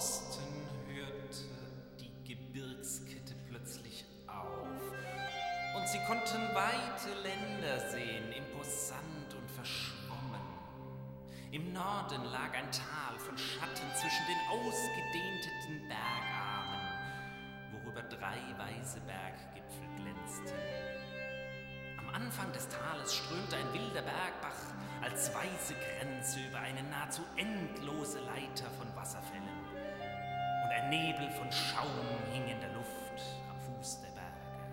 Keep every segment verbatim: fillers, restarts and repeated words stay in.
Osten hörte die Gebirgskette plötzlich auf und sie konnten weite Länder sehen, imposant und verschwommen. Im Norden lag ein Tal von Schatten zwischen den ausgedehnten Bergarmen, worüber drei weiße Berggipfel glänzten. Am Anfang des Tales strömte ein wilder Bergbach als weiße Grenze über eine nahezu endlose Leiter von Wasserfällen. Und ein Nebel von Schaum hing in der Luft am Fuß der Berge.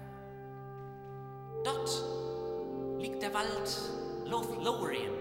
Dort liegt der Wald Lothlorien.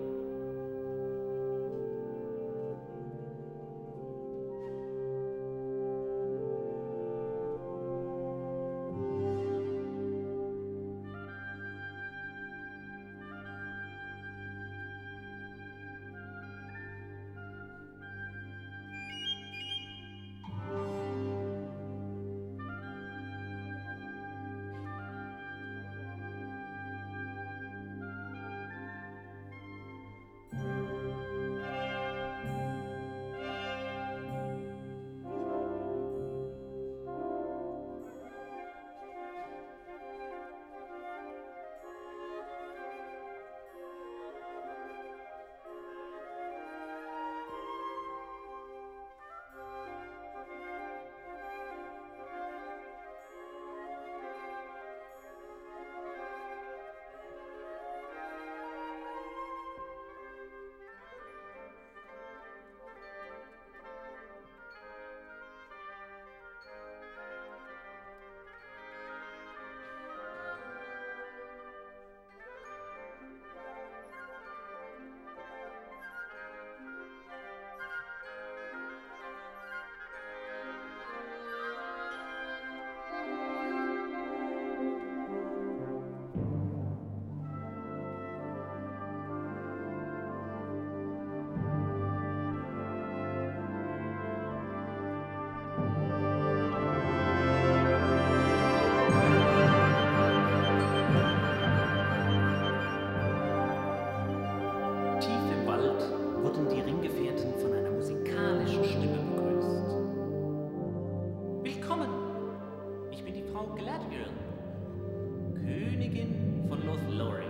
Königin von Lothlorien.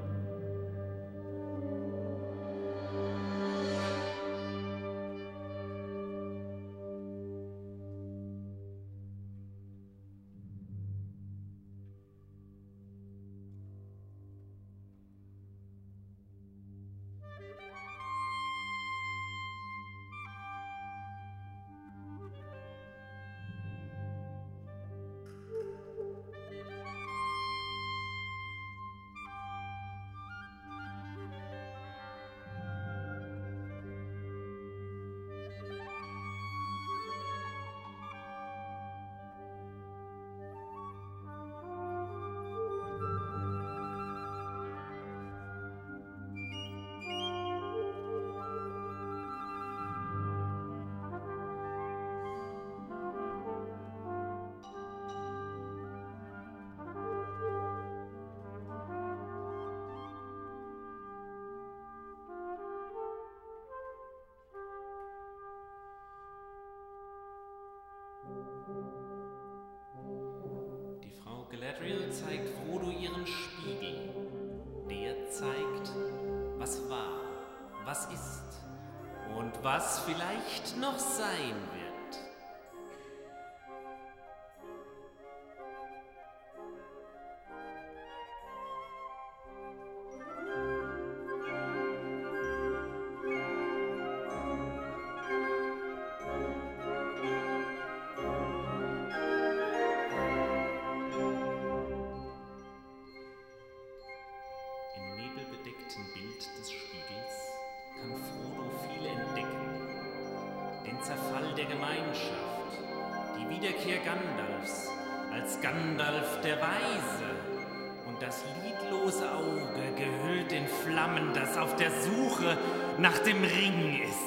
Galadriel zeigt Frodo ihren Spiegel. Der zeigt, was war, was ist und was vielleicht noch sein wird. Bild des Spiegels kann Frodo viel entdecken. Den Zerfall der Gemeinschaft, die Wiederkehr Gandalfs als Gandalf der Weise und das lidlose Auge gehüllt in Flammen, das auf der Suche nach dem Ring ist.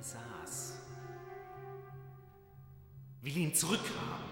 besaß. Will ihn zurückhaben.